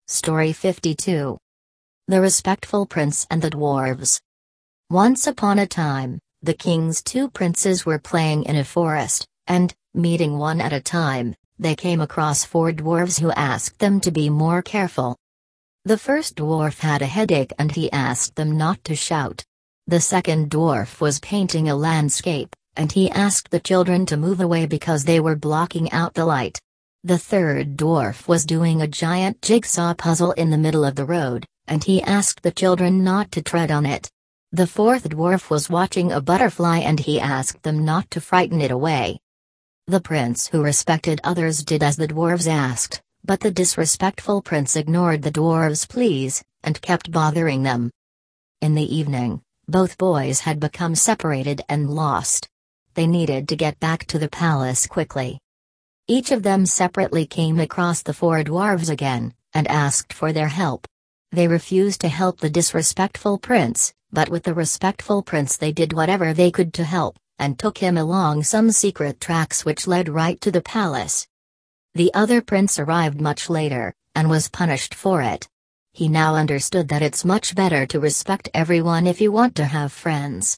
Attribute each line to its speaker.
Speaker 1: Story 52. The Respectful Prince and the Dwarves. Once upon a time, the king's two princes were playing in a forest, and, meeting one at a time, they came across four dwarves who asked them to be more careful. The first dwarf had a headache and he asked them not to shout. The second dwarf was painting a landscape, and he asked the children to move away because they were blocking out the light. The third dwarf was doing a giant jigsaw puzzle in the middle of the road, and he asked the children not to tread on it. The fourth dwarf was watching a butterfly and he asked them not to frighten it away. The prince who respected others did as the dwarves asked, but the disrespectful prince ignored the dwarves' pleas, and kept bothering them. In the evening, both boys had become separated and lost. They needed to get back to the palace quickly. Each of them separately came across the four dwarves again, and asked for their help. They refused to help the disrespectful prince, but with the respectful prince they did whatever they could to help, and took him along some secret tracks which led right to the palace. The other prince arrived much later, and was punished for it. He now understood that it's much better to respect everyone if you want to have friends.